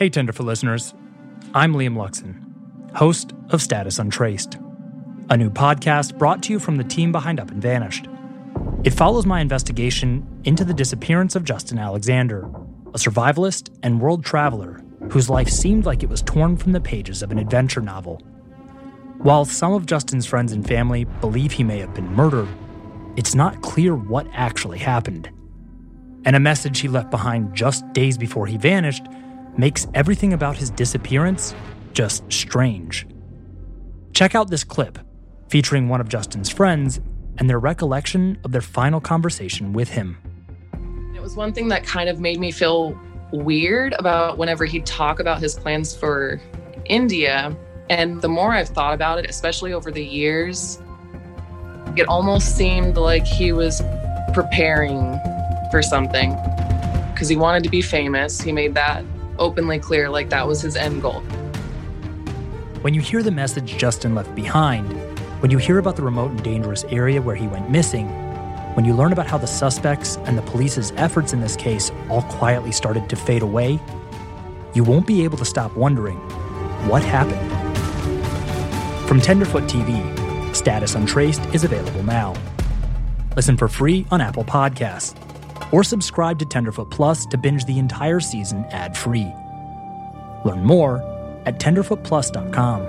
Hey, Tenderfoot listeners. I'm Liam Luxon, host of Status Untraced, a new podcast brought to you from the team behind Up and Vanished. It follows my investigation into the disappearance of Justin Alexander, a survivalist and world traveler whose life seemed like it was torn from the pages of an adventure novel. While some of Justin's friends and family believe he may have been murdered, it's not clear what actually happened. And a message he left behind just days before he vanished makes everything about his disappearance just strange. Check out this clip featuring one of Justin's friends and their recollection of their final conversation with him. It was one thing that kind of made me feel weird about whenever he'd talk about his plans for India. And the more I've thought about it, especially over the years, it almost seemed like he was preparing for something because he wanted to be famous. He made that openly clear, like that was his end goal. When you hear the message Justin left behind, when you hear about the remote and dangerous area where he went missing, when you learn about how the suspects and the police's efforts in this case all quietly started to fade away, you won't be able to stop wondering, what happened? From Tenderfoot TV, Status Untraced is available now. Listen for free on Apple Podcasts, or subscribe to Tenderfoot Plus to binge the entire season ad-free. Learn more at tenderfootplus.com.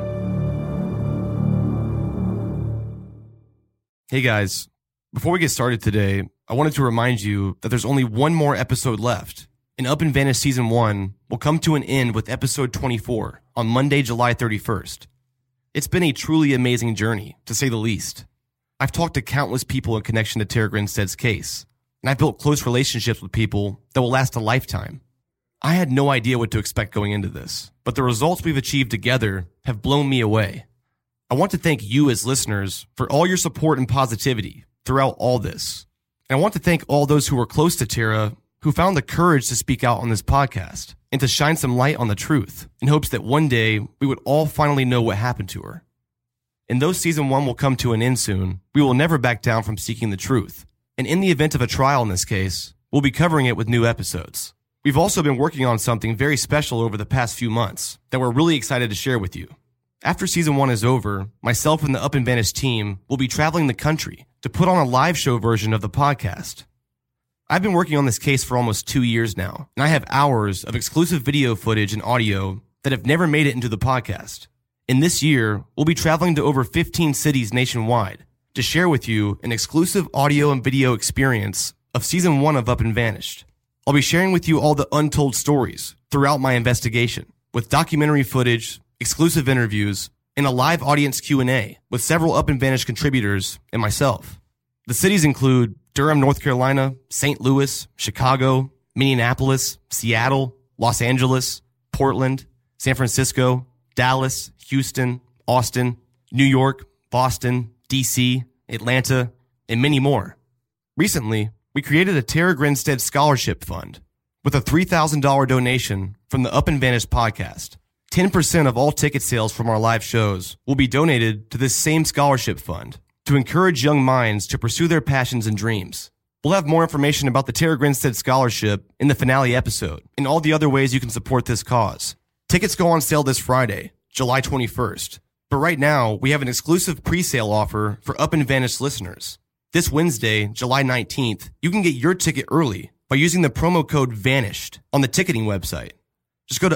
Hey guys, before we get started today, I wanted to remind you that there's only one more episode left, and Up and Vanished Season 1 will come to an end with episode 24 on Monday, July 31st. It's been a truly amazing journey, to say the least. I've talked to countless people in connection to Tara Grinstead's case, and I've built close relationships with people that will last a lifetime. I had no idea what to expect going into this, but the results we've achieved together have blown me away. I want to thank you as listeners for all your support and positivity throughout all this. And I want to thank all those who were close to Tara who found the courage to speak out on this podcast and to shine some light on the truth in hopes that one day we would all finally know what happened to her. And though Season 1 will come to an end soon, we will never back down from seeking the truth. And in the event of a trial in this case, we'll be covering it with new episodes. We've also been working on something very special over the past few months that we're really excited to share with you. After Season 1 is over, myself and the Up and Vanished team will be traveling the country to put on a live show version of the podcast. I've been working on this case for almost 2 years now, and I have hours of exclusive video footage and audio that have never made it into the podcast. In this year, we'll be traveling to over 15 cities nationwide to share with you an exclusive audio and video experience of Season 1 of Up and Vanished. I'll be sharing with you all the untold stories throughout my investigation, with documentary footage, exclusive interviews, and a live audience Q&A with several Up and Vanished contributors and myself. The cities include Durham, North Carolina, St. Louis, Chicago, Minneapolis, Seattle, Los Angeles, Portland, San Francisco, Dallas, Houston, Austin, New York, Boston, DC, Atlanta, and many more. Recently, we created a Tara Grinstead Scholarship Fund with a $3,000 donation from the Up and Vanished podcast. 10% of all ticket sales from our live shows will be donated to this same scholarship fund to encourage young minds to pursue their passions and dreams. We'll have more information about the Tara Grinstead Scholarship in the finale episode and all the other ways you can support this cause. Tickets go on sale this Friday, July 21st. But right now, we have an exclusive pre-sale offer for Up and Vanished listeners. This Wednesday, July 19th, you can get your ticket early by using the promo code VANISHED on the ticketing website. Just go to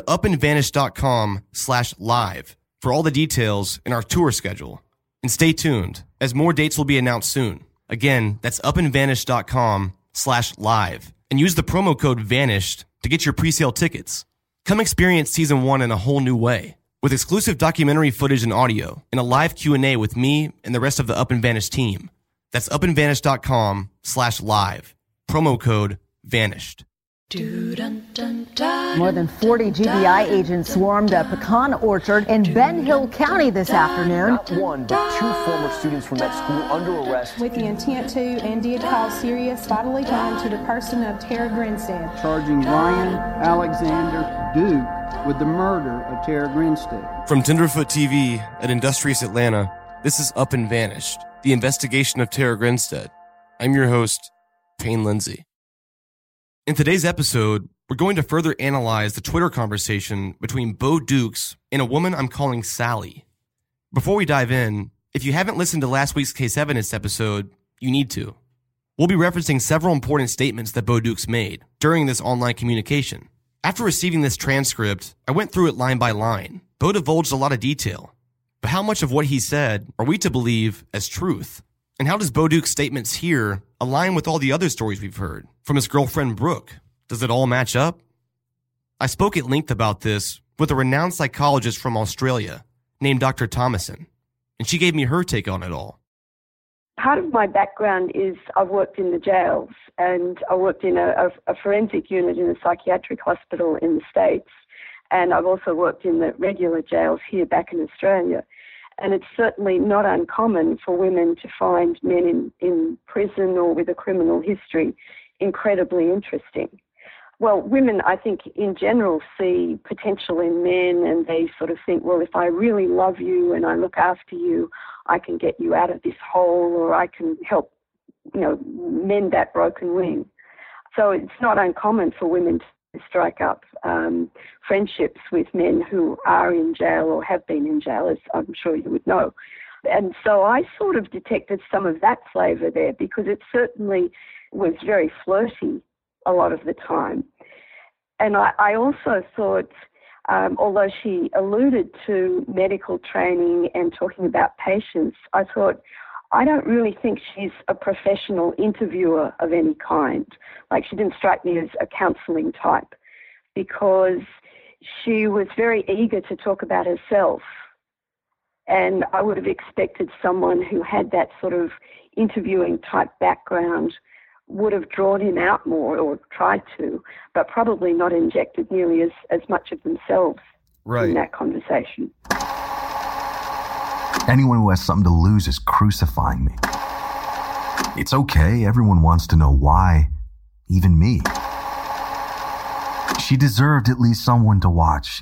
upandvanished.com/live for all the details in our tour schedule. And stay tuned, as more dates will be announced soon. Again, that's upandvanished.com/live. And use the promo code VANISHED to get your pre-sale tickets. Come experience Season 1 in a whole new way, with exclusive documentary footage and audio, and a live Q&A with me and the rest of the Up and Vanished team. That's upandvanished.com/live. Promo code VANISHED. More than 40 GBI agents swarmed a pecan orchard in Ben Hill County this afternoon. Not one, but two former students from that school under arrest. With the intent to and did cause serious bodily harm to the person of Tara Grinstead. Charging Ryan Alexander Duke with the murder of Tara Grinstead. From Tenderfoot TV at Industrious Atlanta, this is Up and Vanished, the investigation of Tara Grinstead. I'm your host, Payne Lindsay. In today's episode, We're going to further analyze the Twitter conversation between Bo Dukes and a woman I'm calling Sally. Before we dive in, if you haven't listened to last week's Case Evidence episode, you need to. We'll be referencing several important statements that Bo Dukes made during this online communication. After receiving this transcript, I went through it line by line. Bo divulged a lot of detail. But how much of what he said are we to believe as truth? And how does Bo Dukes' statements here align with all the other stories we've heard from his girlfriend Brooke? Does it all match up? I spoke at length about this with a renowned psychologist from Australia named Dr. Thomason, and she gave me her take on it all. Part of my background is I've worked in the jails, and I worked in a forensic unit in a psychiatric hospital in the States, and I've also worked in the regular jails here back in Australia. And it's certainly not uncommon for women to find men in prison or with a criminal history incredibly interesting. Well, women, I think, in general, see potential in men, and they sort of think, well, if I really love you and I look after you, I can get you out of this hole, or I can help, mend that broken wing. So it's not uncommon for women to strike up friendships with men who are in jail or have been in jail, as I'm sure you would know. And so I sort of detected some of that flavour there, because it certainly was very flirty a lot of the time. And I also thought, although she alluded to medical training and talking about patients, I thought, I don't really think she's a professional interviewer of any kind. Like, she didn't strike me as a counselling type, because she was very eager to talk about herself. And I would have expected someone who had that sort of interviewing type background would have drawn him out more, or tried to, but probably not injected nearly as much of themselves in that conversation. Anyone who has something to lose is crucifying me. It's okay, everyone wants to know why, even me. She deserved at least someone to watch.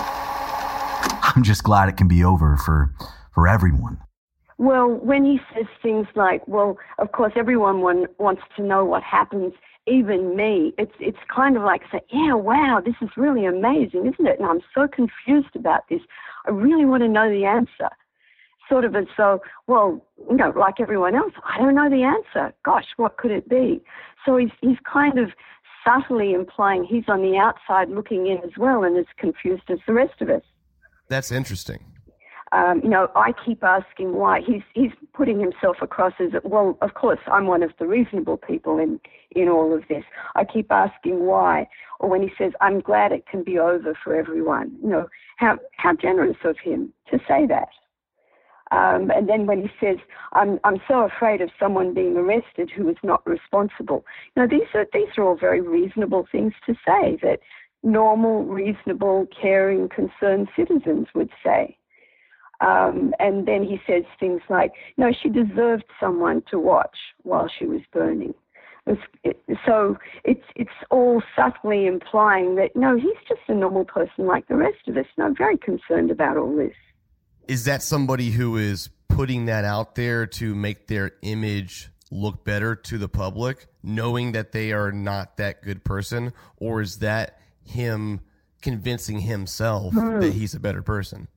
I'm just glad it can be over for everyone. Well, when he says things like, well, of course, everyone wants to know what happens, even me, it's kind of like saying, yeah, wow, this is really amazing, isn't it? And I'm so confused about this. I really want to know the answer. Sort of as though, well, like everyone else, I don't know the answer. Gosh, what could it be? So he's kind of subtly implying he's on the outside looking in as well, and as confused as the rest of us. That's interesting. I keep asking why. He's putting himself across as, well, of course, I'm one of the reasonable people in all of this. I keep asking why. Or when he says, I'm glad it can be over for everyone. How generous of him to say that. And then when he says, I'm so afraid of someone being arrested who is not responsible. These are all very reasonable things to say, that normal, reasonable, caring, concerned citizens would say. And then he says things like, no, she deserved someone to watch while she was burning. So it's all subtly implying that, no, he's just a normal person like the rest of us, and I'm very concerned about all this. Is that somebody who is putting that out there to make their image look better to the public, knowing that they are not that good person? Or is that him convincing himself that he's a better person?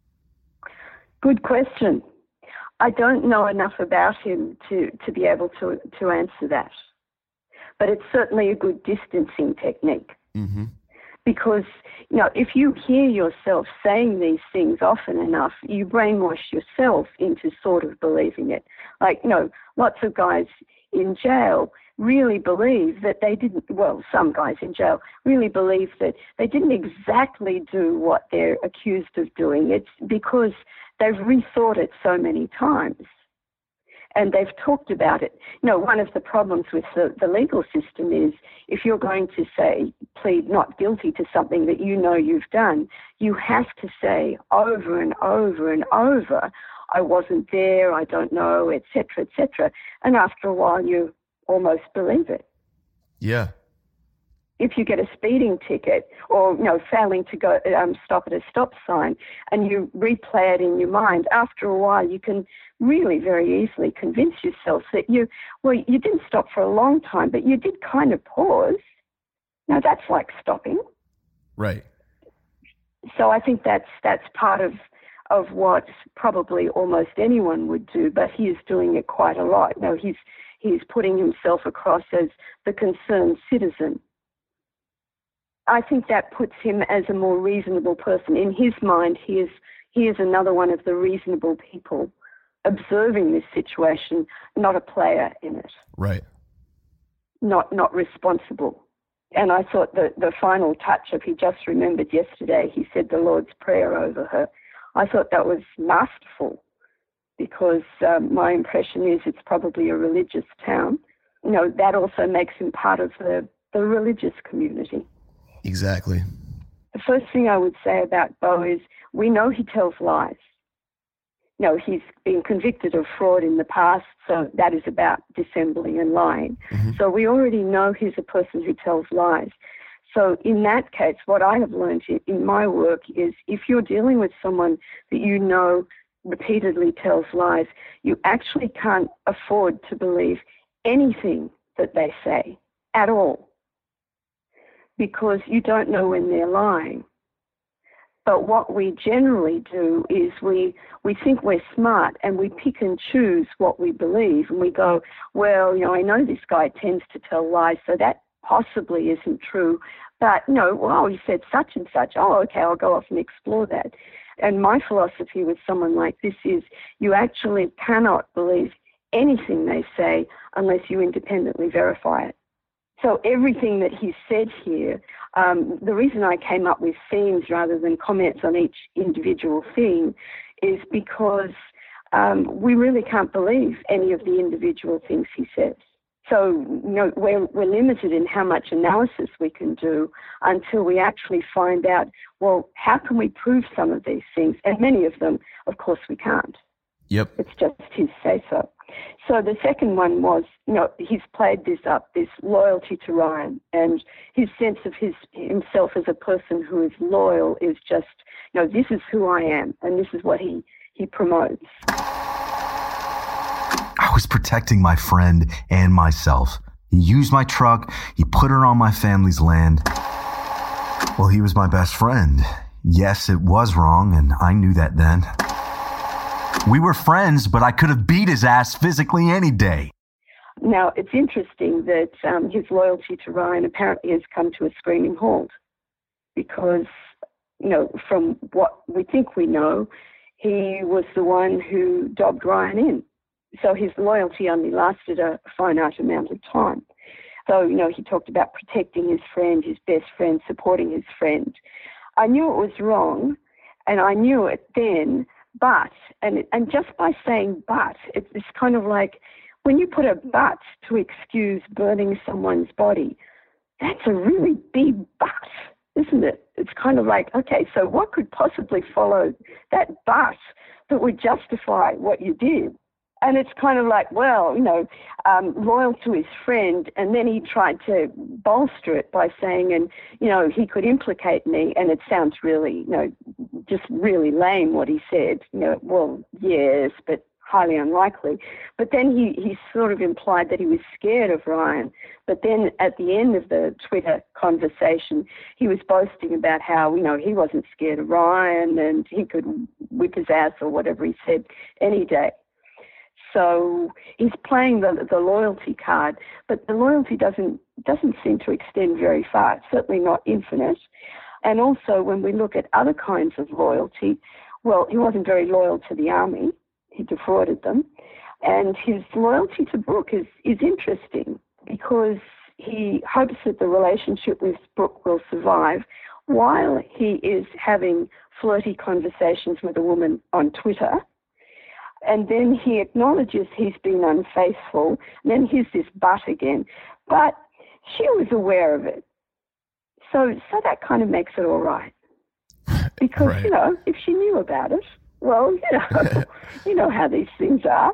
Good question. I don't know enough about him to be able to answer that. But it's certainly a good distancing technique. Mm-hmm. Because, if you hear yourself saying these things often enough, you brainwash yourself into sort of believing it. Like, lots of guys in jail really believe that they didn't, well, some guys in jail really believe that they didn't exactly do what they're accused of doing. It's because they've rethought it so many times. And they've talked about it. One of the problems with the legal system is if you're going to say, plead not guilty to something that you've done, you have to say over and over and over, I wasn't there, I don't know, etc., etc. And after a while, you almost believe it. Yeah. If you get a speeding ticket or, failing to go stop at a stop sign and you replay it in your mind, after a while you can really very easily convince yourself that you didn't stop for a long time, but you did kind of pause. Now, that's like stopping. Right. So I think that's part of what probably almost anyone would do, but he is doing it quite a lot. Now, he's putting himself across as the concerned citizen. I think that puts him as a more reasonable person. In his mind, he is another one of the reasonable people observing this situation, not a player in it. Right. Not responsible. And I thought the final touch of he just remembered yesterday, he said the Lord's Prayer over her. I thought that was masterful because my impression is it's probably a religious town. You know, that also makes him part of the religious community. Exactly. The first thing I would say about Beau is we know he tells lies. You know, he's been convicted of fraud in the past, so that is about dissembling and lying. Mm-hmm. So we already know he's a person who tells lies. So in that case, what I have learned in my work is if you're dealing with someone that you know repeatedly tells lies, you actually can't afford to believe anything that they say at all, because you don't know when they're lying. But what we generally do is we think we're smart and we pick and choose what we believe, and we go, well, you know, I know this guy tends to tell lies, so that possibly isn't true. But no, well, he said such and such. Oh, okay, I'll go off and explore that. And my philosophy with someone like this is you actually cannot believe anything they say unless you independently verify it. So everything that he said here, the reason I came up with themes rather than comments on each individual theme is because we really can't believe any of the individual things he says. So, you know, we're limited in how much analysis we can do until we actually find out, well, how can we prove some of these things? And many of them, of course, we can't. Yep. It's just his say-so. So the second one was, you know, he's played this up, this loyalty to Ryan, and his sense of himself as a person who is loyal is just, you know, this is who I am, and this is what he promotes. I was protecting my friend and myself. He used my truck. He put her on my family's land. Well, he was my best friend. Yes, it was wrong, and I knew that then. We were friends, but I could have beat his ass physically any day. Now, it's interesting that his loyalty to Ryan apparently has come to a screaming halt because, you know, from what we think we know, he was the one who dobbed Ryan in. So his loyalty only lasted a finite amount of time. So, you know, he talked about protecting his friend, his best friend, supporting his friend. I knew it was wrong, and I knew it then, but, and just by saying but, it's kind of like when you put a but to excuse burning someone's body, that's a really big but, isn't it? It's kind of like, okay, so what could possibly follow that but that would justify what you did? And it's kind of like, well, you know, loyal to his friend, and then he tried to bolster it by saying, and, you know, he could implicate me, and it sounds really, you know, just really lame what he said. You know, well, yes, but highly unlikely. But then he sort of implied that he was scared of Ryan. But then at the end of the Twitter conversation, he was boasting about how, you know, he wasn't scared of Ryan and he could whip his ass or whatever he said any day. So he's playing the loyalty card, but the loyalty doesn't seem to extend very far. It's certainly not infinite. And also when we look at other kinds of loyalty, well, he wasn't very loyal to the army. He defrauded them. And his loyalty to Brooke is interesting because he hopes that the relationship with Brooke will survive while he is having flirty conversations with a woman on Twitter. And then he acknowledges he's been unfaithful. And then here's this but again. But she was aware of it. So that kind of makes it all right. Because, right. You know, if she knew about it, well, you know, you know how these things are.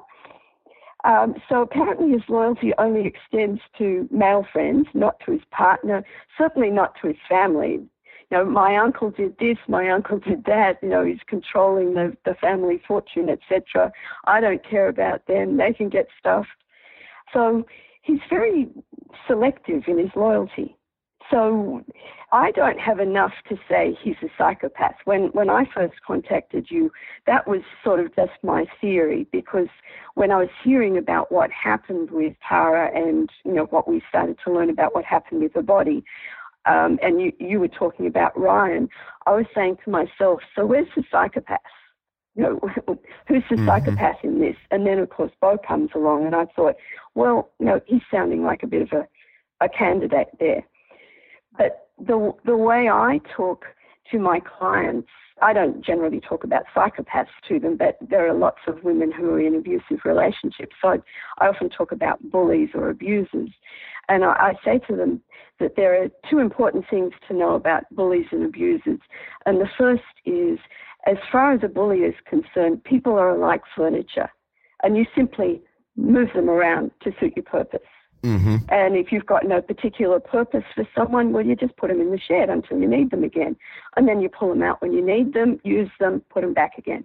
So apparently his loyalty only extends to male friends, not to his partner, certainly not to his family. You know, my uncle did this, my uncle did that, you know, he's controlling the family fortune, etc. I don't care about them, they can get stuffed. So he's very selective in his loyalty. So I don't have enough to say he's a psychopath. When I first contacted you, that was sort of just my theory, because when I was hearing about what happened with Tara and, what we started to learn about what happened with the body, and you were talking about Ryan, I was saying to myself, so where's the psychopath? Who's the psychopath in this? And then, of course, Bo comes along, and I thought, well, he's sounding like a bit of a candidate there. But the way I talk to my clients, I don't generally talk about psychopaths to them, but there are lots of women who are in abusive relationships. So I often talk about bullies or abusers. And I say to them that there are two important things to know about bullies and abusers. And the first is, as far as a bully is concerned, people are like furniture, and you simply move them around to suit your purpose. Mm-hmm. And if you've got no particular purpose for someone, well, you just put them in the shed until you need them again. And then you pull them out when you need them, use them, put them back again.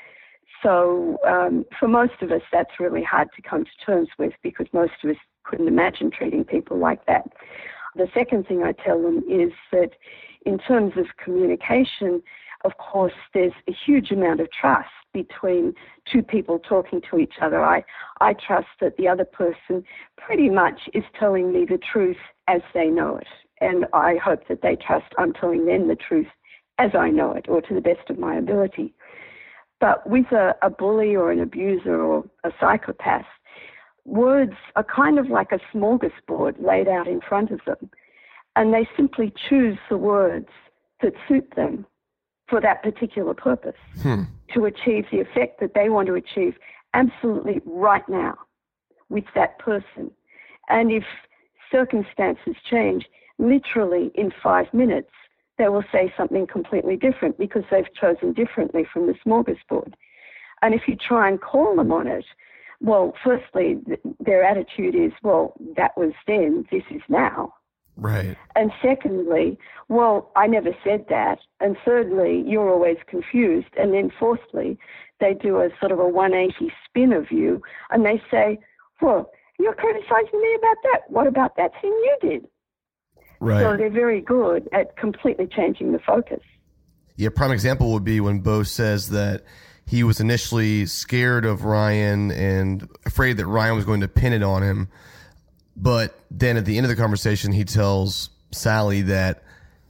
So for most of us, that's really hard to come to terms with, because most of us couldn't imagine treating people like that. The second thing I tell them is that in terms of communication, of course, there's a huge amount of trust between two people talking to each other. I trust that the other person pretty much is telling me the truth as they know it. And I hope that they trust I'm telling them the truth as I know it, or to the best of my ability. But with a bully or an abuser or a psychopath, words are kind of like a smorgasbord laid out in front of them. And they simply choose the words that suit them for that particular purpose, to achieve the effect that they want to achieve absolutely right now with that person. And if circumstances change, literally in 5 minutes, they will say something completely different, because they've chosen differently from the smorgasbord. And if you try and call them on it, well, firstly, their attitude is, well, that was then, this is now. Right. And secondly, well, I never said that. And thirdly, you're always confused. And then fourthly, they do a sort of a 180 spin of you, and they say, well, you're criticizing me about that. What about that thing you did? Right. So they're very good at completely changing the focus. Yeah, prime example would be when Bo says that he was initially scared of Ryan and afraid that Ryan was going to pin it on him. But then at the end of the conversation, he tells Sally that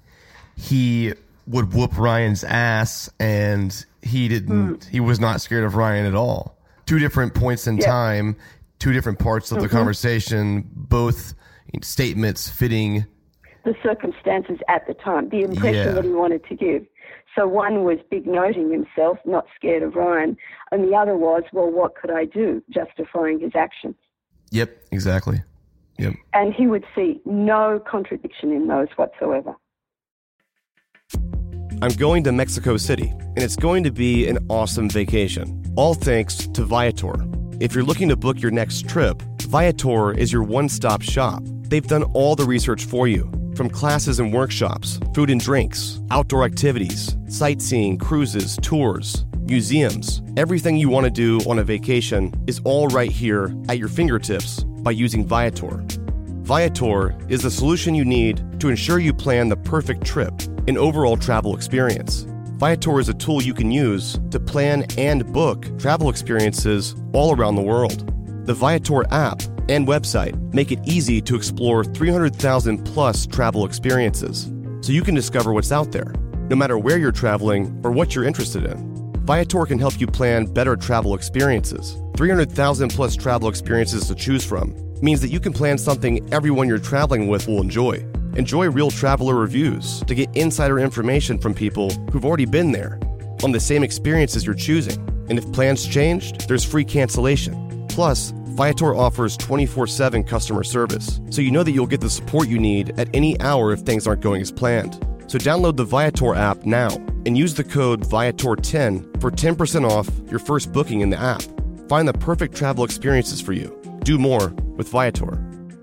he would whoop Ryan's ass, and he was not scared of Ryan at all. Two different points in time, two different parts of the conversation, both statements fitting the circumstances at the time, the impression that he wanted to give. So one was big-noting himself, not scared of Ryan, and the other was, well, what could I do, justifying his actions. Yep, exactly. Yep. And he would see no contradiction in those whatsoever. I'm going to Mexico City, and it's going to be an awesome vacation, all thanks to Viator. If you're looking to book your next trip, Viator is your one-stop shop. They've done all the research for you, from classes and workshops, food and drinks, outdoor activities, sightseeing, cruises, tours, museums. Everything you want to do on a vacation is all right here at your fingertips by using Viator. Viator is the solution you need to ensure you plan the perfect trip and overall travel experience. Viator is a tool you can use to plan and book travel experiences all around the world. The Viator app and website make it easy to explore 300,000 plus travel experiences, so you can discover what's out there, no matter where you're traveling or what you're interested in. Viator can help you plan better travel experiences. 300,000 plus travel experiences to choose from means that you can plan something everyone you're traveling with will enjoy. Enjoy real traveler reviews to get insider information from people who've already been there on the same experiences you're choosing. And if plans changed, there's free cancellation. Plus, Viator offers 24/7 customer service, so you know that you'll get the support you need at any hour if things aren't going as planned. So download the Viator app now and use the code Viator10 for 10% off your first booking in the app. Find the perfect travel experiences for you. Do more with Viator.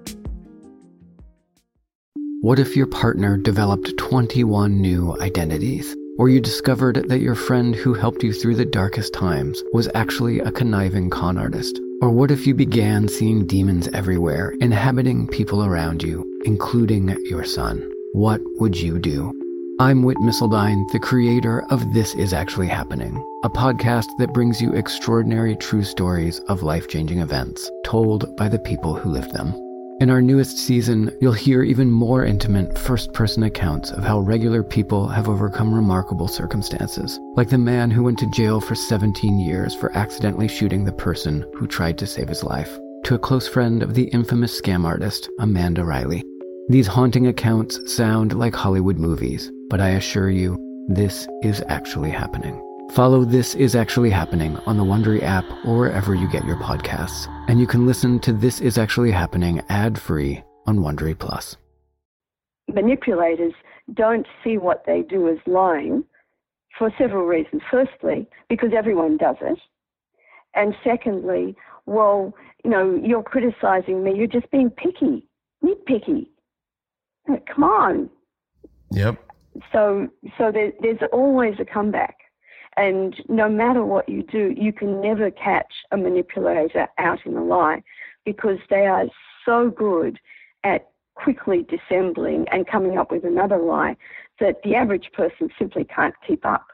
What if your partner developed 21 new identities? Or you discovered that your friend who helped you through the darkest times was actually a conniving con artist? Or what if you began seeing demons everywhere, inhabiting people around you, including your son? What would you do? I'm Whit Missildine, the creator of This Is Actually Happening, a podcast that brings you extraordinary true stories of life-changing events told by the people who lived them. In our newest season, you'll hear even more intimate first-person accounts of how regular people have overcome remarkable circumstances, like the man who went to jail for 17 years for accidentally shooting the person who tried to save his life, to a close friend of the infamous scam artist, Amanda Riley. These haunting accounts sound like Hollywood movies, but I assure you, this is actually happening. Follow This Is Actually Happening on the Wondery app or wherever you get your podcasts. And you can listen to This Is Actually Happening ad-free on Wondery Plus. Manipulators don't see what they do as lying for several reasons. Firstly, because everyone does it. And secondly, well, you're criticizing me. You're just being picky, nitpicky. Come on. Yep. So there's always a comeback. And no matter what you do, you can never catch a manipulator out in a lie because they are so good at quickly dissembling and coming up with another lie that the average person simply can't keep up.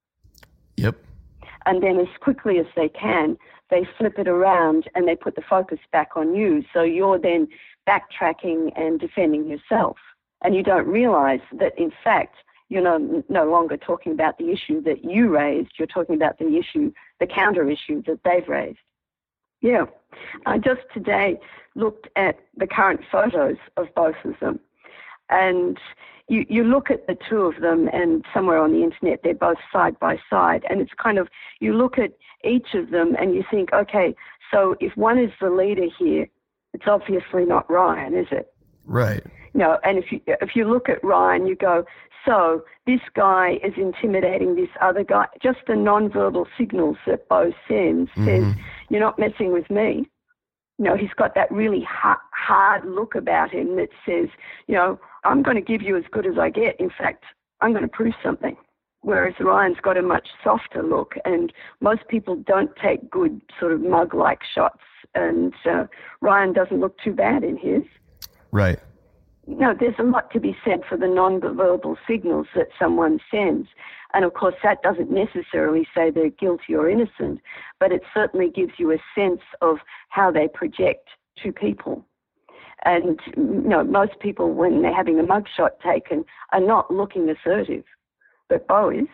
Yep. And then as quickly as they can, they flip it around and they put the focus back on you. So you're then backtracking and defending yourself. And you don't realize that, in fact, you're no longer talking about the issue that you raised. You're talking about the issue, the counter issue that they've raised. Yeah. I just today looked at the current photos of both of them. And you look at the two of them, and somewhere on the internet, they're both side by side. And it's kind of, you look at each of them and you think, okay, so if one is the leader here, it's obviously not Ryan, is it? Right. And if you look at Ryan, you go, so this guy is intimidating this other guy. Just the nonverbal signals that Bo sends says, you're not messing with me. He's got that really hard look about him that says, I'm going to give you as good as I get. In fact, I'm going to prove something. Whereas Ryan's got a much softer look, and most people don't take good sort of mug-like shots. And Ryan doesn't look too bad in his. Right. There's a lot to be said for the non-verbal signals that someone sends. And, of course, that doesn't necessarily say they're guilty or innocent, but it certainly gives you a sense of how they project to people. And, most people, when they're having a mugshot taken, are not looking assertive. But Bo is.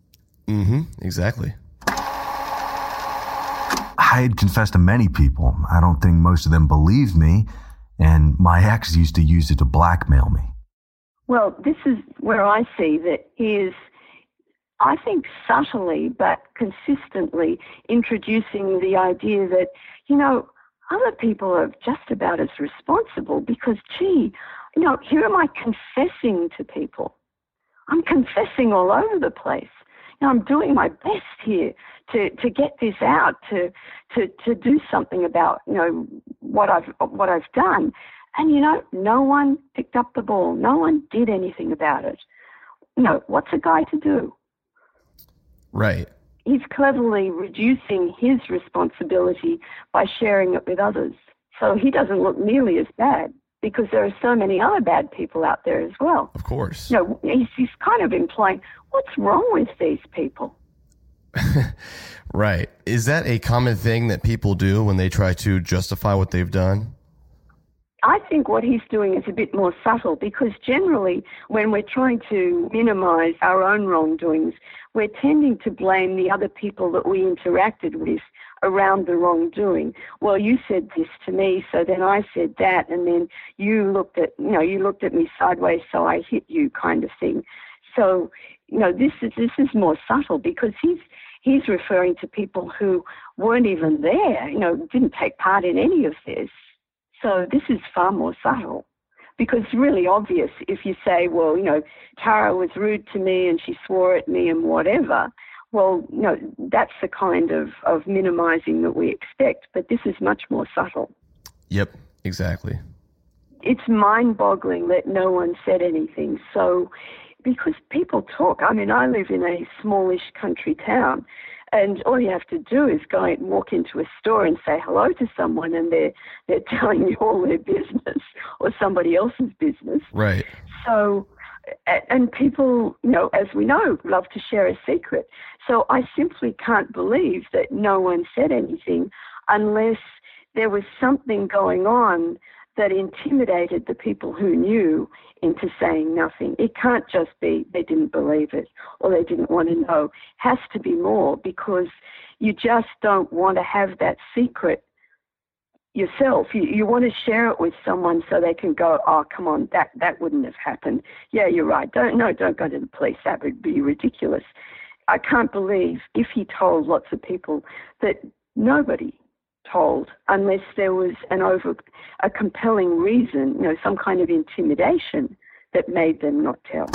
Exactly. I had confessed to many people. I don't think most of them believed me. And my ex used to use it to blackmail me. Well, this is where I see that he is, I think, subtly but consistently introducing the idea that, other people are just about as responsible because, here am I confessing to people. I'm confessing all over the place. I'm doing my best here to get this out, to do something about, what I've done. And, no one picked up the ball. No one did anything about it. What's a guy to do? Right. He's cleverly reducing his responsibility by sharing it with others. So he doesn't look nearly as bad because there are so many other bad people out there as well. Of course. He's kind of implying, what's wrong with these people? Right. Is that a common thing that people do when they try to justify what they've done? I think what he's doing is a bit more subtle because generally when we're trying to minimize our own wrongdoings, we're tending to blame the other people that we interacted with around the wrongdoing. Well, you said this to me, so then I said that, and then you looked at me sideways, so I hit you, kind of thing. So, this is more subtle because he's referring to people who weren't even there, didn't take part in any of this. So this is far more subtle because it's really obvious if you say, well, Tara was rude to me and she swore at me and whatever. Well, that's the kind of minimizing that we expect, but this is much more subtle. Yep, exactly. It's mind-boggling that no one said anything. So, because people talk. I mean, I live in a smallish country town, and all you have to do is go and walk into a store and say hello to someone, and they're telling you all their business or somebody else's business. Right. So And people, as we know, love to share a secret. So I simply can't believe that no one said anything unless there was something going on that intimidated the people who knew into saying nothing. It can't just be they didn't believe it or they didn't want to know. It has to be more, because you just don't want to have that secret yourself. You want to share it with someone so they can go, oh, come on, that wouldn't have happened. Yeah, you're right. Don't go to the police. That would be ridiculous. I can't believe if he told lots of people that nobody told, unless there was a compelling reason, some kind of intimidation that made them not tell.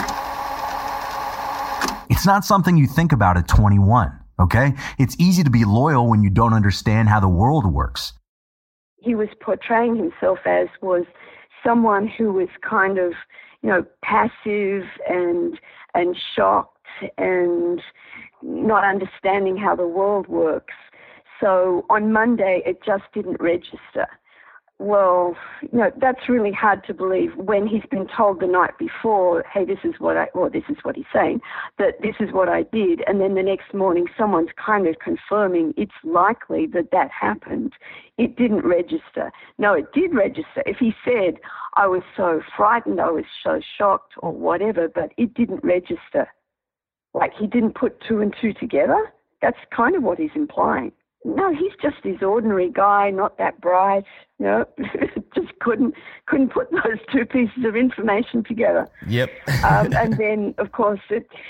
It's not something you think about at 21, okay? It's easy to be loyal when you don't understand how the world works. He was portraying himself as was someone who was kind of, passive and shocked and not understanding how the world works. So on Monday, it just didn't register. Well, that's really hard to believe when he's been told the night before, hey, this is what he's saying, that this is what I did. And then the next morning, someone's kind of confirming it's likely that happened. It didn't register. No, it did register. If he said, I was so frightened, I was so shocked or whatever, but it didn't register. Like he didn't put two and two together. That's kind of what he's implying. No, he's just this ordinary guy, not that bright. Just couldn't put those two pieces of information together. Yep. And then, of course,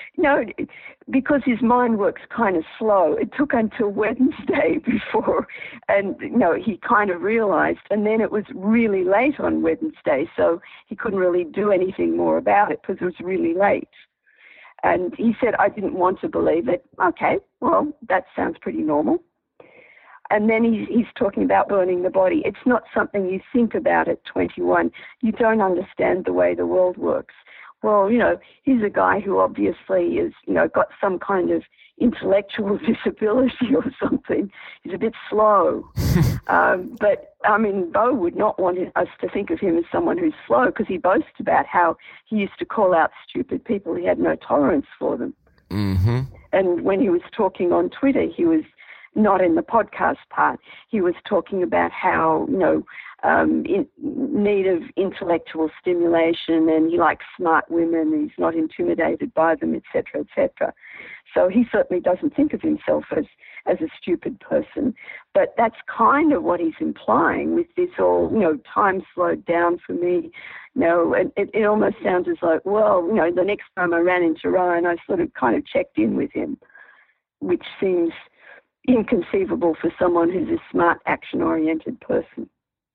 because his mind works kind of slow, it took until Wednesday before, and he kind of realized. And then it was really late on Wednesday, so he couldn't really do anything more about it because it was really late. And he said, I didn't want to believe it. Okay, well, that sounds pretty normal. And then he's talking about burning the body. It's not something you think about at 21. You don't understand the way the world works. Well, he's a guy who obviously is, got some kind of intellectual disability or something. He's a bit slow. But, Bo would not want us to think of him as someone who's slow, because he boasts about how he used to call out stupid people. He had no tolerance for them. Mm-hmm. And when he was talking on Twitter, he was not in the podcast part. He was talking about how, in need of intellectual stimulation, and he likes smart women, and he's not intimidated by them, etc., etc. So he certainly doesn't think of himself as a stupid person. But that's kind of what he's implying with this all, time slowed down for me. And it almost sounds as like, well, the next time I ran into Ryan, I sort of kind of checked in with him, which seems inconceivable for someone who's a smart, action-oriented person.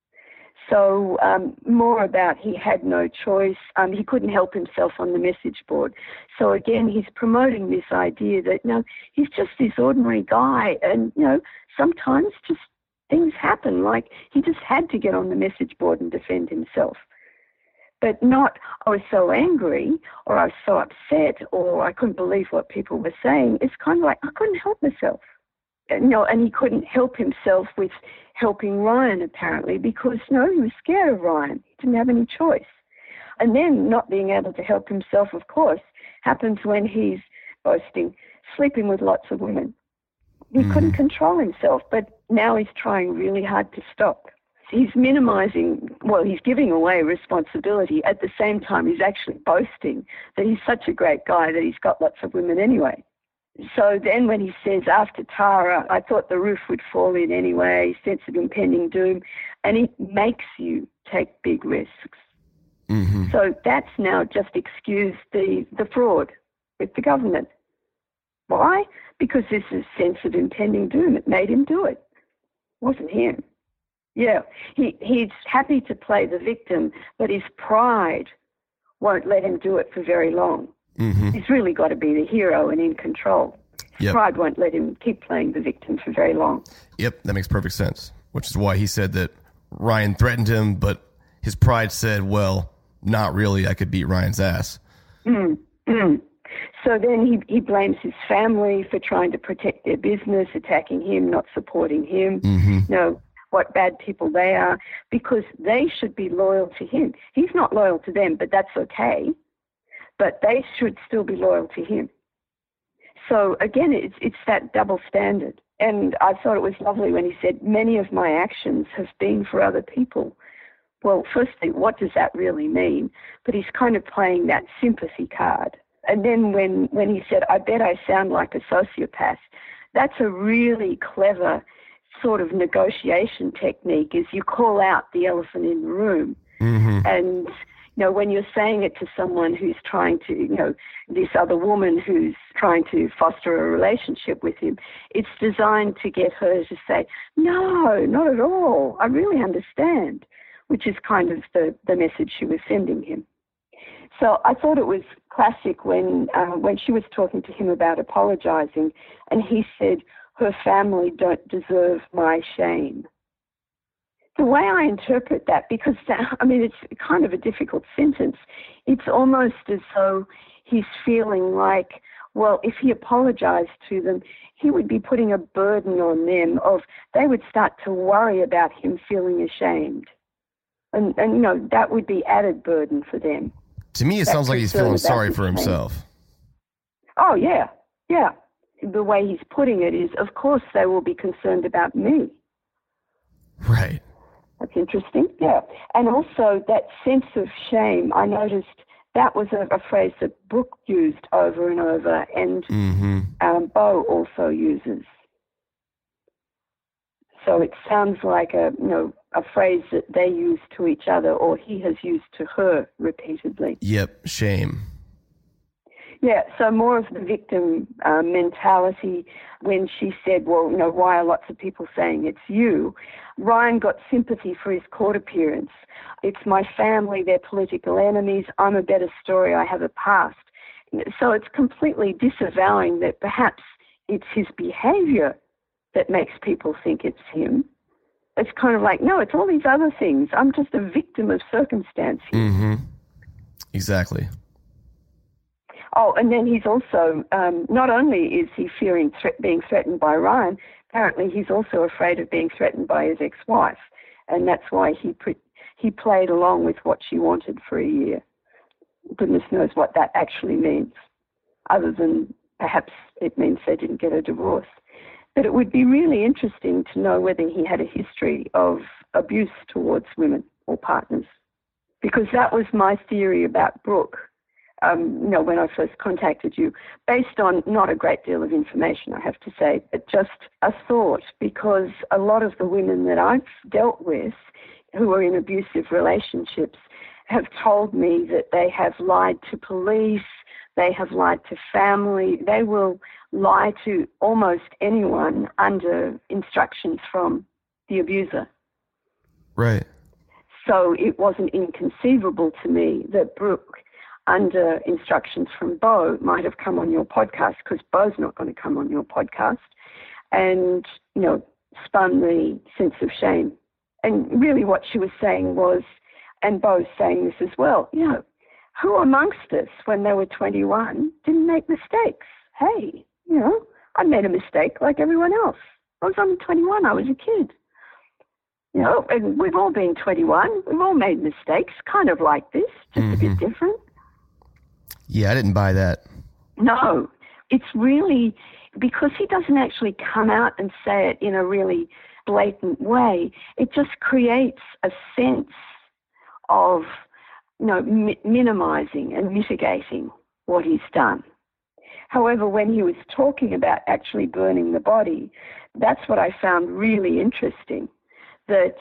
So more about he had no choice. He couldn't help himself on the message board. So again, he's promoting this idea that, he's just this ordinary guy, and, sometimes just things happen. Like he just had to get on the message board and defend himself. But not, I was so angry, or I was so upset, or I couldn't believe what people were saying. It's kind of like, I couldn't help myself. And he couldn't help himself with helping Ryan, apparently, because, he was scared of Ryan. He didn't have any choice. And then not being able to help himself, of course, happens when he's boasting, sleeping with lots of women. He couldn't control himself, but now he's trying really hard to stop. He's minimizing, he's giving away responsibility. At the same time, he's actually boasting that he's such a great guy that he's got lots of women anyway. So then when he says, after Tara, I thought the roof would fall in anyway, sense of impending doom, and it makes you take big risks. Mm-hmm. So that's now just excused the fraud with the government. Why? Because this is sense of impending doom. It made him do it. It wasn't him. Yeah, he's happy to play the victim, but his pride won't let him do it for very long. Mm-hmm. He's really got to be the hero and in control. His pride won't let him keep playing the victim for very long. Yep, that makes perfect sense, which is why he said that Ryan threatened him, but his pride said, well, not really, I could beat Ryan's ass. So then he blames his family for trying to protect their business, attacking him, not supporting him. Mm-hmm. What bad people they are, because they should be loyal to him. He's not loyal to them, but that's okay. but they should still be loyal to him. So again, it's that double standard. And I thought it was lovely when he said, many of my actions have been for other people. Well, firstly, what does that really mean? But he's kind of playing that sympathy card. And then when he said, I bet I sound like a sociopath, that's a really clever sort of negotiation technique, is you call out the elephant in the room. Mm-hmm. And, when you're saying it to someone who's trying to, this other woman who's trying to foster a relationship with him, it's designed to get her to say, no, not at all. I really understand, which is kind of the message she was sending him. So I thought it was classic when she was talking to him about apologizing, and he said, her family don't deserve my shame. The way I interpret that, because, it's kind of a difficult sentence, it's almost as though he's feeling like, well, if he apologized to them, he would be putting a burden on them they would start to worry about him feeling ashamed. And that would be added burden for them. To me, it sounds like he's feeling sorry for himself. Oh, yeah. Yeah. The way he's putting it is, of course, they will be concerned about me. Right. That's interesting. Yeah. And also that sense of shame, I noticed that was a phrase that Brooke used over and over, and Beau also uses. So it sounds like a phrase that they use to each other, or he has used to her repeatedly. Yep, shame. Yeah, so more of the victim mentality. When she said, well, why are lots of people saying it's you? Ryan got sympathy for his court appearance. It's my family, they're political enemies. I'm a better story, I have a past. So it's completely disavowing that perhaps it's his behavior that makes people think it's him. It's kind of like, no, it's all these other things. I'm just a victim of circumstance here. Mm-hmm. Exactly. Oh, and then he's also, not only is he fearing being threatened by Ryan, apparently he's also afraid of being threatened by his ex-wife. And that's why he played along with what she wanted for a year. Goodness knows what that actually means, other than perhaps it means they didn't get a divorce. But it would be really interesting to know whether he had a history of abuse towards women or partners, because that was my theory about Brooke. When I first contacted you, based on not a great deal of information, I have to say, but just a thought, because a lot of the women that I've dealt with who are in abusive relationships have told me that they have lied to police, they have lied to family, they will lie to almost anyone under instructions from the abuser. Right. So it wasn't inconceivable to me that Brooke, under instructions from Beau, might have come on your podcast, because Beau's not going to come on your podcast, and, spun the sense of shame. And really what she was saying was, and Beau's saying this as well, who amongst us when they were 21 didn't make mistakes? Hey, I made a mistake like everyone else. I was only 21, I was a kid. And we've all been 21, we've all made mistakes, kind of like this, just a bit different. Yeah, I didn't buy that. No, it's really, because he doesn't actually come out and say it in a really blatant way, it just creates a sense of, minimizing and mitigating what he's done. However, when he was talking about actually burning the body, that's what I found really interesting, that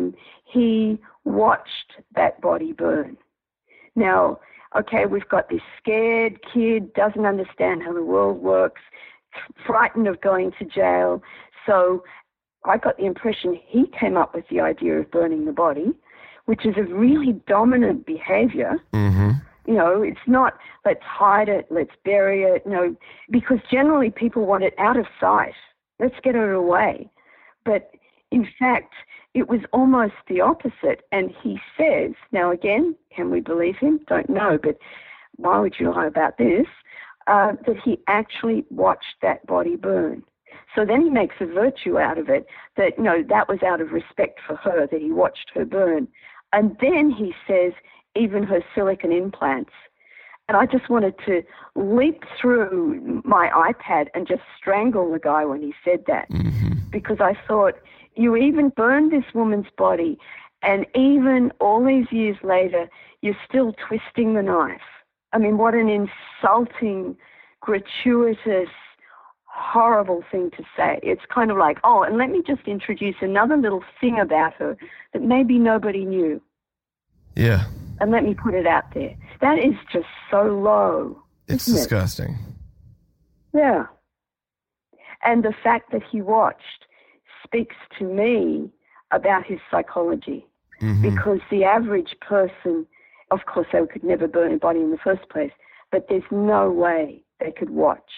he watched that body burn. Now, okay, we've got this scared kid, doesn't understand how the world works, frightened of going to jail. So I got the impression he came up with the idea of burning the body, which is a really dominant behavior. Mm-hmm. It's not, let's hide it, let's bury it, because generally people want it out of sight. Let's get it away. But in fact, it was almost the opposite. And he says, now again, can we believe him? Don't know, but why would you lie about this? That he actually watched that body burn. So then he makes a virtue out of it, that, that was out of respect for her, that he watched her burn. And then he says, even her silicone implants. And I just wanted to leap through my iPad and just strangle the guy when he said that. Mm-hmm. Because I thought, you even burned this woman's body, and even all these years later, you're still twisting the knife. I mean, what an insulting, gratuitous, horrible thing to say. It's kind of like, oh, and let me just introduce another little thing about her that maybe nobody knew. Yeah. And let me put it out there. That is just so low. It's disgusting. Yeah. And the fact that he watched speaks to me about his psychology. Mm-hmm. Because the average person, of course, they could never burn a body in the first place, but there's no way they could watch.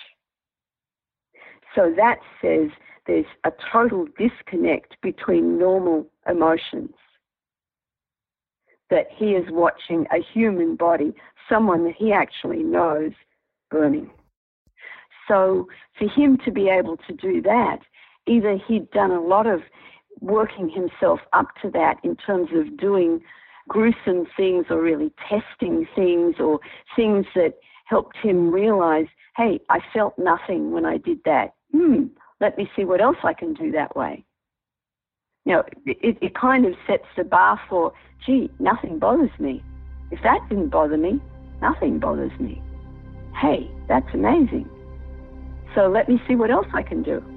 So that says there's a total disconnect between normal emotions. That he is watching a human body, someone that he actually knows, burning. So for him to be able to do that, either he'd done a lot of working himself up to that in terms of doing gruesome things or really testing things or things that helped him realize, hey, I felt nothing when I did that. Let me see what else I can do that way. You know, it kind of sets the bar for, gee, nothing bothers me. If that didn't bother me, nothing bothers me. Hey, that's amazing. So let me see what else I can do.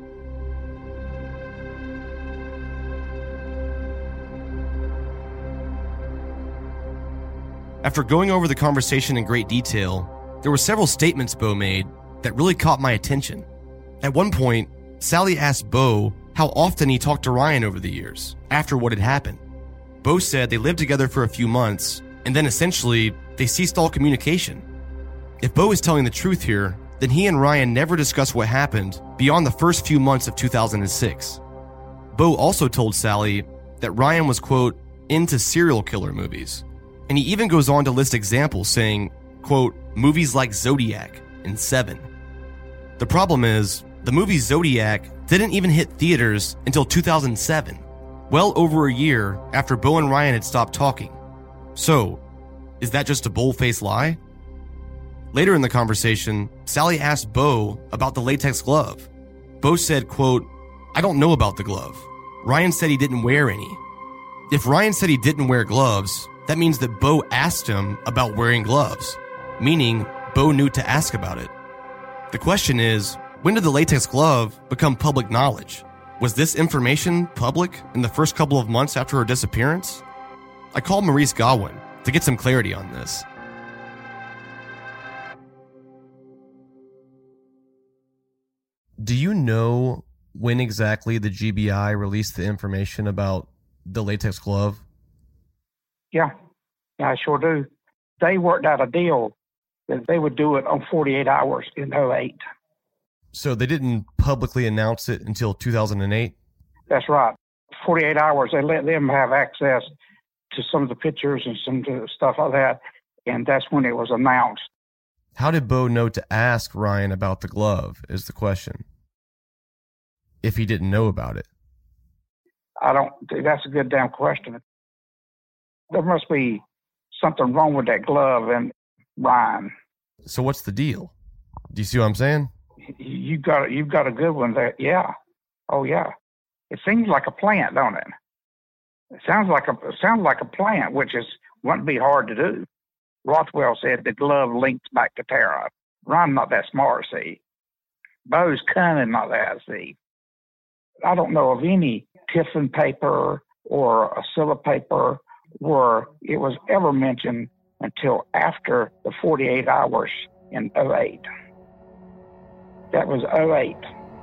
After going over the conversation in great detail, there were several statements Bo made that really caught my attention. At one point, Sally asked Bo how often he talked to Ryan over the years, after what had happened. Bo said they lived together for a few months, and then essentially, they ceased all communication. If Bo is telling the truth here, then he and Ryan never discussed what happened beyond the first few months of 2006. Bo also told Sally that Ryan was, quote, into serial killer movies. And he even goes on to list examples saying, quote, movies like Zodiac and Seven. The problem is, the movie Zodiac didn't even hit theaters until 2007, well over a year after Bo and Ryan had stopped talking. So, is that just a bold-faced lie? Later in the conversation, Sally asked Bo about the latex glove. Bo said, quote, I don't know about the glove. Ryan said he didn't wear any. If Ryan said he didn't wear gloves, that means that Bo asked him about wearing gloves, meaning Bo knew to ask about it. The question is, when did the latex glove become public knowledge? Was this information public in the first couple of months after her disappearance? I called Maurice Godwin to get some clarity on this. Do you know when exactly the GBI released the information about the latex glove? Yeah, I sure do. They worked out a deal that they would do it on 48 hours in 2008. So they didn't publicly announce it until 2008? That's right. 48 hours, they let them have access to some of the pictures and some of the stuff like that, and that's when it was announced. How did Bo know to ask Ryan about the glove is the question, if he didn't know about it? That's a good damn question. There must be something wrong with that glove and Ryan. So what's the deal? Do you see what I'm saying? You've got a good one there. Yeah. Oh yeah. It seems like a plant, don't it? It sounds like a plant, which wouldn't be hard to do. Rothwell said the glove links back to Tara. Ryan's not that smart, see. Bo's cunning, not that, see. I don't know of any Tiffin paper or a Scylla paper where it was ever mentioned until after the 48 hours in 2008. That was 2008.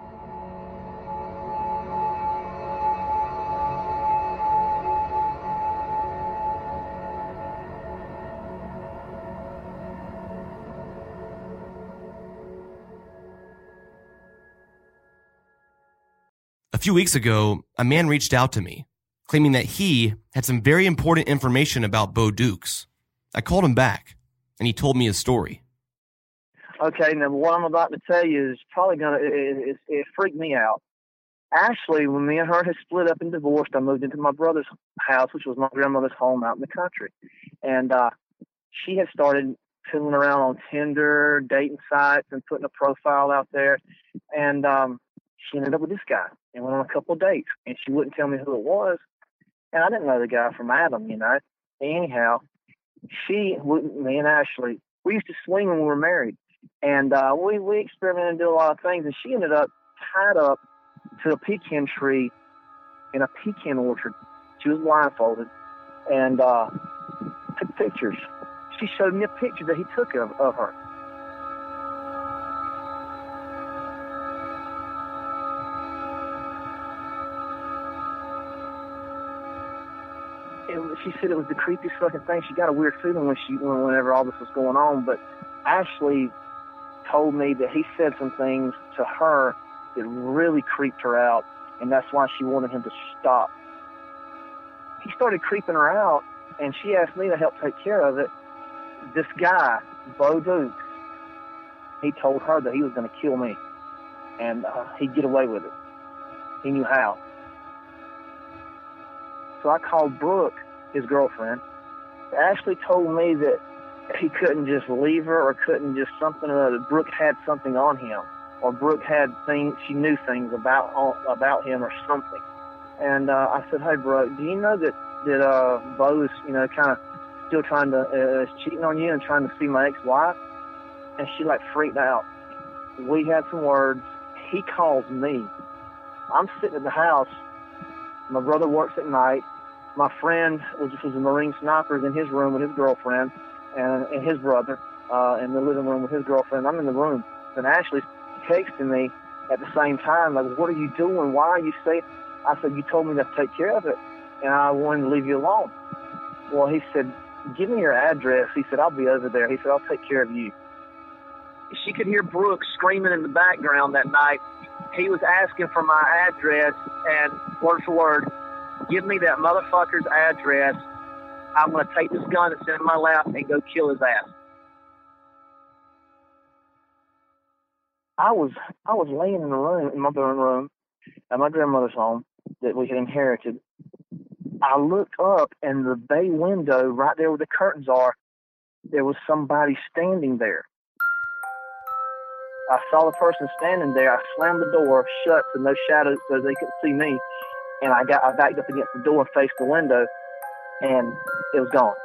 A few weeks ago, a man reached out to me, claiming that he had some very important information about Bo Dukes. I called him back, and he told me his story. Okay, now what I'm about to tell you is probably it freaked me out. Actually, when me and her had split up and divorced, I moved into my brother's house, which was my grandmother's home out in the country. And she had started fiddling around on Tinder, dating sites, and putting a profile out there. And she ended up with this guy and went on a couple of dates. And she wouldn't tell me who it was. And I didn't know the guy from Adam, you know. Anyhow, me and Ashley, we used to swing when we were married. And we experimented and did a lot of things. And she ended up tied up to a pecan tree in a pecan orchard. She was blindfolded and took pictures. She showed me a picture that he took of her. She said it was the creepiest fucking thing. She got a weird feeling whenever all this was going on. But Ashley told me that he said some things to her that really creeped her out, and that's why she wanted him to stop. He started creeping her out, and she asked me to help take care of it. This guy, Bo Dukes, he told her that he was going to kill me, and he'd get away with it. He knew how. So I called Brooke, his girlfriend. Ashley told me that he couldn't just leave her or couldn't just something or other. Brooke had something on him, or Brooke had things, she knew things about him or something. And I said, hey, Brooke, do you know that Bo is, you know, kind of still trying to, cheating on you and trying to see my ex-wife? And she, like, freaked out. We had some words. He calls me. I'm sitting at the house. My brother works at night. My friend was a Marine sniper in his room with his girlfriend and his brother in the living room with his girlfriend. I'm in the room. And Ashley's texting me at the same time, like, what are you doing? Why are you saying? I said, you told me to take care of it, and I wanted to leave you alone. Well, he said, give me your address. He said, I'll be over there. He said, I'll take care of you. She could hear Brooke screaming in the background that night. He was asking for my address, and word for word, give me that motherfucker's address. I'm going to take this gun that's in my lap and go kill his ass. I was laying in the room, in my room, at my grandmother's home that we had inherited. I looked up, and the bay window, right there where the curtains are, there was somebody standing there. I saw the person standing there. I slammed the door shut so no shadows, so they couldn't see me. And I backed up against the door and faced the window, and it was gone.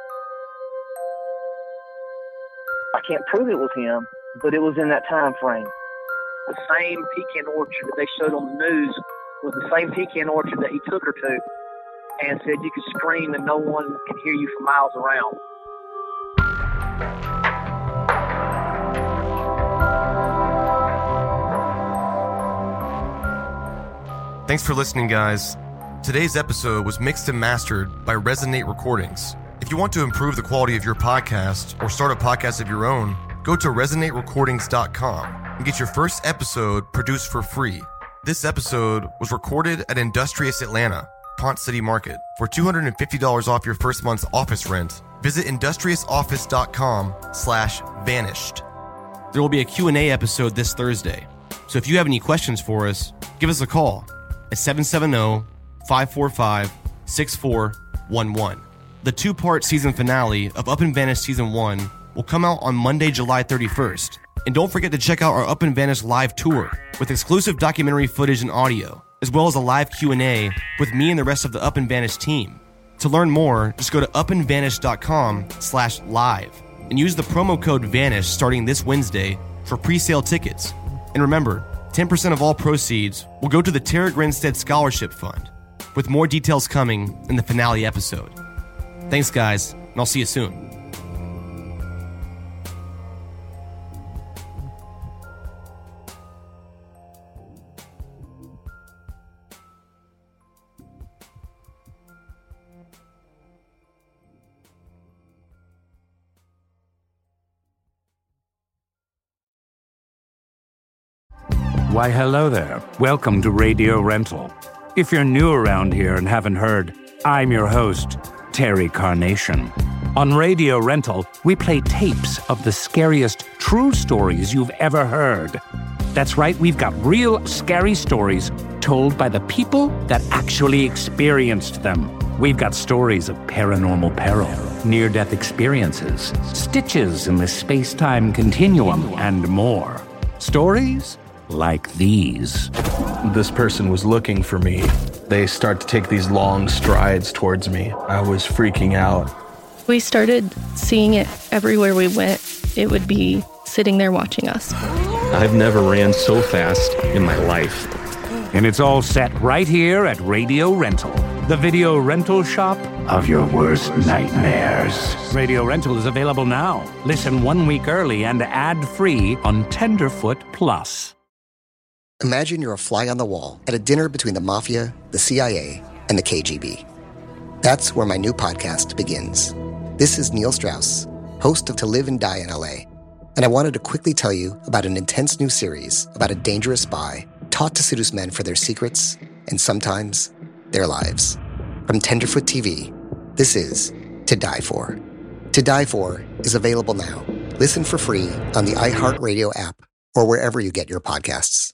I can't prove it was him, but it was in that time frame. The same pecan orchard that they showed on the news was the same pecan orchard that he took her to and said you could scream and no one can hear you for miles around. Thanks for listening, guys. Today's episode was mixed and mastered by Resonate Recordings. If you want to improve the quality of your podcast or start a podcast of your own, go to resonaterecordings.com and get your first episode produced for free. This episode was recorded at Industrious Atlanta, Ponce City Market. For $250 off your first month's office rent, visit industriousfoffice.com/vanished. There will be a Q&A episode this Thursday. So if you have any questions for us, give us a call at 770-545-6411. The two-part season finale of Up in Vanish Season 1 will come out on Monday, July 31st. And don't forget to check out our Up in Vanish live tour with exclusive documentary footage and audio, as well as a live Q&A with me and the rest of the Up in Vanish team. To learn more, just go to upinvanish.com/live and use the promo code VANISH starting this Wednesday for pre-sale tickets. And remember, 10% of all proceeds will go to the Tara Grinstead Scholarship Fund, with more details coming in the finale episode. Thanks, guys, and I'll see you soon. Why, hello there. Welcome to Radio Rental. If you're new around here and haven't heard, I'm your host, Terry Carnation. On Radio Rental, we play tapes of the scariest true stories you've ever heard. That's right, we've got real scary stories told by the people that actually experienced them. We've got stories of paranormal peril, near-death experiences, stitches in the space-time continuum, and more. Stories like these. This person was looking for me. They start to take these long strides towards me. I was freaking out. We started seeing it everywhere we went. It would be sitting there watching us. I've never ran so fast in my life. And it's all set right here at Radio Rental, the video rental shop of your worst nightmares. Radio Rental is available now. Listen 1 week early and ad-free on Tenderfoot Plus. Imagine you're a fly on the wall at a dinner between the Mafia, the CIA, and the KGB. That's where my new podcast begins. This is Neil Strauss, host of To Live and Die in LA, and I wanted to quickly tell you about an intense new series about a dangerous spy taught to seduce men for their secrets and sometimes their lives. From Tenderfoot TV, this is To Die For. To Die For is available now. Listen for free on the iHeartRadio app or wherever you get your podcasts.